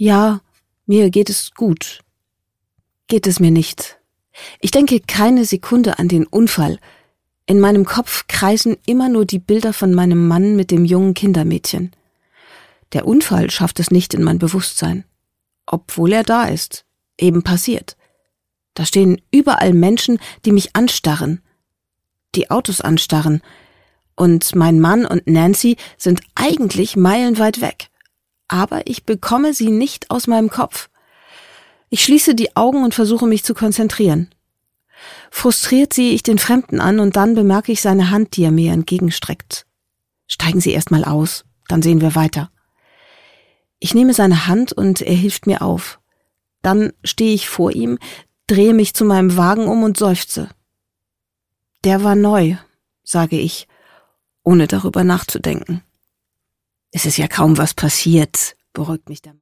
Ja, mir geht es gut. Geht es mir nicht. Ich denke keine Sekunde an den Unfall. In meinem Kopf kreisen immer nur die Bilder von meinem Mann mit dem jungen Kindermädchen. Der Unfall schafft es nicht in mein Bewusstsein. Obwohl er da ist. Eben passiert. Da stehen überall Menschen, die mich anstarren. Die Autos anstarren. Und mein Mann und Nancy sind eigentlich meilenweit weg. Aber ich bekomme sie nicht aus meinem Kopf. Ich schließe die Augen und versuche mich zu konzentrieren. Frustriert sehe ich den Fremden an und dann bemerke ich seine Hand, die er mir entgegenstreckt. Steigen Sie erst mal aus, dann sehen wir weiter. Ich nehme seine Hand und er hilft mir auf. Dann stehe ich vor ihm, drehe mich zu meinem Wagen um und seufze. Der war neu, sage ich, ohne darüber nachzudenken. Es ist ja kaum was passiert, beruhigt mich der Mann.